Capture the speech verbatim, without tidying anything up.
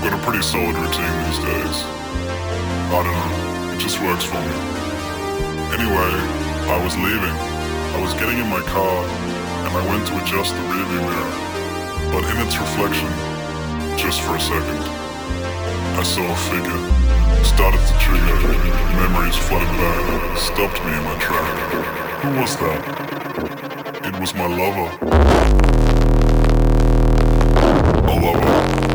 got a pretty solid routine these days. I don't know, it just works for me. Anyway, I was leaving. I was getting in my car, and I went to adjust the rearview mirror. But in its reflection, just for a second, I saw a figure. Started to trigger. Memories flooded back, stopped me in my track. Who was that? It was my lover. A lover.